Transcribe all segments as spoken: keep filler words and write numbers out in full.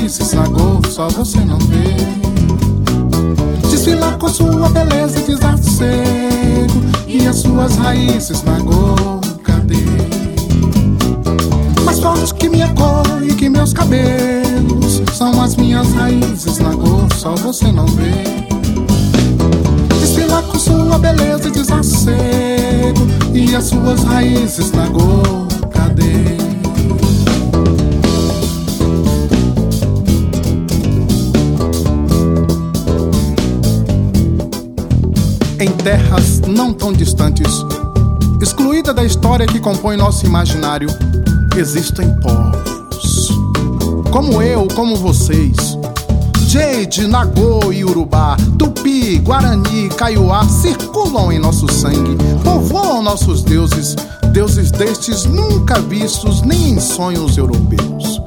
raízes na Gol, só você não vê. Desfilar com sua beleza e desassossego, e as suas raízes na Gol, cadê? Mais forte que minha cor e que meus cabelos, são as minhas raízes na Gol, só você não vê. Desfilar com sua beleza e desassossego, e as suas raízes na Gol, cadê? Em terras não tão distantes, excluída da história que compõe nosso imaginário, existem povos como eu, como vocês. Jade, Nagô e Urubá, Tupi, Guarani, Kaiowá circulam em nosso sangue, povoam nossos deuses, deuses destes nunca vistos nem em sonhos europeus.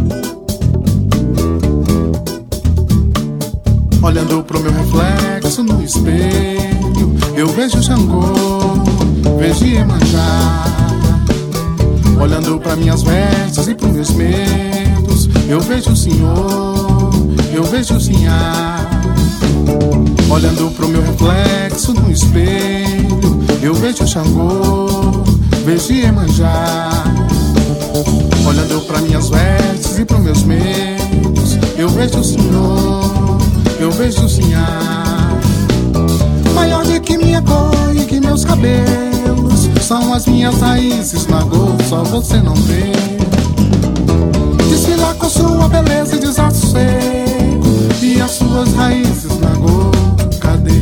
Olhando pro meu reflexo no espelho, eu vejo Xangô, vejo Iemanjá. Olhando pra minhas vestes e pros meus medos, eu vejo o Senhor, eu vejo o Sinhá. Olhando pro meu reflexo no espelho, eu vejo Xangô, vejo Iemanjá. Olhando pra minhas vestes e pros meus medos, eu vejo o Senhor, eu vejo o Sinhá. Maior do que minha cor e que meus cabelos, são as minhas raízes na Gol, só você não vê. Desfilar com sua beleza e desassossego, e as suas raízes na Gol, cadê?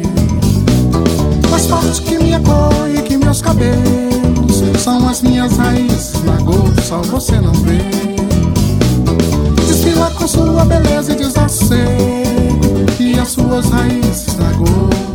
Mais forte que minha cor e que meus cabelos, são as minhas raízes na Gol, só você não vê. Desfilar com sua beleza e desassossego, e as suas raízes na Gol.